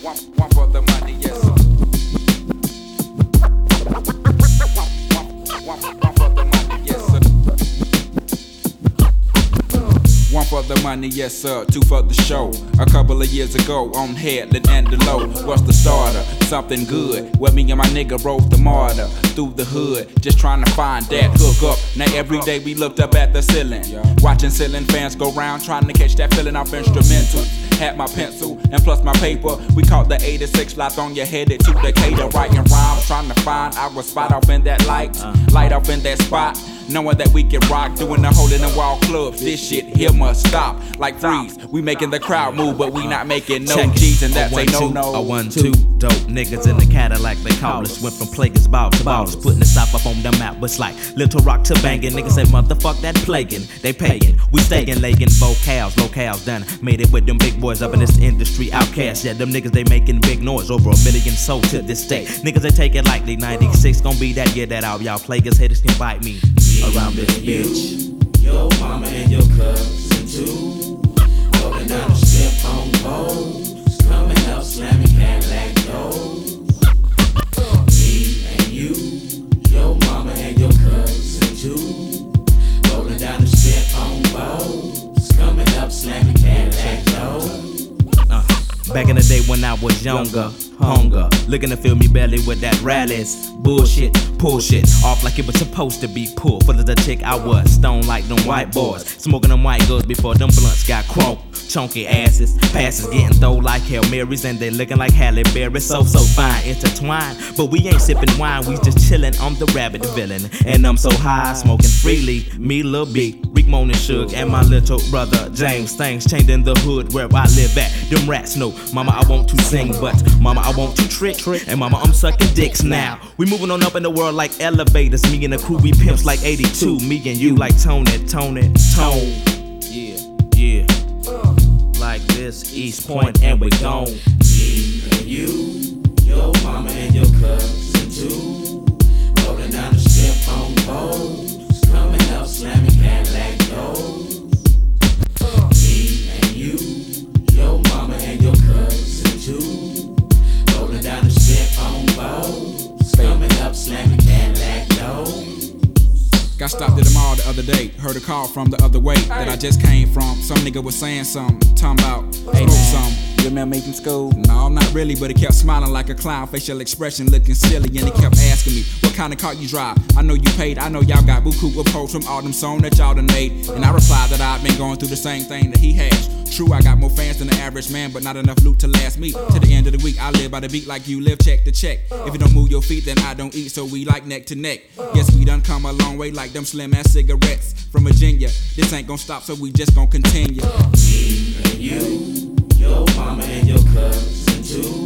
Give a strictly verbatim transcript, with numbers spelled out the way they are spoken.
One, one for the money, yes sir. One, one, one for the money, yes sir. One for the money, yes sir. Two for the show. A couple of years ago on Headland and the Low. What's the starter? Something good. Where me and my nigga rode the martyr through the hood, just trying to find that hook up. Now every day we looked up at the ceiling, watching ceiling fans go round, trying to catch that feeling off instrumental. Had my pencil and plus my paper. We caught the eighty-six lights on your headed to Decatur, writing rhymes, trying to find our spot off in that light, light off in that spot. Knowing that we can rock, doing the hole in the wall clubs. This shit here must stop. Like Freeze, we making the crowd move, but we not making no G's, and that's a no no. A one two dope niggas in the Cadillac they call us. Went from players ball to ballers, putting the stop up on the map. It's like Little Rock to banging. Niggas say motherfuck that plaguing. They paying, we stayin', layin' vocals, locales done. Made it with them big boys up in this industry. Outcasts, yeah, them niggas they making big noise. Over a million sold to this day. Niggas they take it lightly. ninety-six gon' be that year that all y'all players haters can bite me. Around this bitch, your mama and your cousin too. Rolling down the strip on poles, coming up slamming Cadillac doors. Me and you, your mama and your cousin too. Rolling down the strip on poles, coming up slamming Cadillac doors. Uh, back in the day when I was younger, hunger, looking to fill me belly with that rallies. Bullshit, pull shit off like it was supposed to be pulled. Full of the chick I was, stone like them white boys. Smoking them white girls before them blunts got crunk. Chunky asses, passes getting throw like Hail Marys, and they looking like Halle Berry. So, so fine, intertwined. But we ain't sipping wine, we just chillin' on the rabbit villain. And I'm so high, smoking freely. Me, Lil B, Rick Moan and Suge, and my little brother James. Things changed in the hood where I live at. Them rats know, mama, I want to sing, but mama, I want to trick. And mama, I'm sucking dicks now. We moving on up in the world like elevators. Me and the crew, we pimps like eighty-two. Me and you like Tony, Tony, Tone. Yeah, yeah. Like this, East Point, and we gone. Me and you, your mama and your cousin too. Rolling down the strip on poles, coming up slamming Cadillac doors. Me and you, your mama and your cousin too. Rolling down the strip on poles, coming up slamming Cadillac doors. Got stopped at the mall the other day. Heard a call from the other way that I just came from. Some nigga was saying something, talking about hey, smoke some. You remember me from school? No, not really, but he kept smiling like a clown, facial expression looking silly, and he kept asking me, what kind of car you drive? I know you paid, I know y'all got buku reports from all them songs that y'all done made. And I replied that I've been going through the same thing that he has. True, I got more fans than the average man, but not enough loot to last me. To the end of the week, I live by the beat like you live, check to check. If you don't move your feet, then I don't eat, so we like neck to neck. Yes, we done come a long way like them slim ass cigarettes from Virginia. This ain't gonna stop, so we just gonna continue. Me and you, your mama and your cousin too.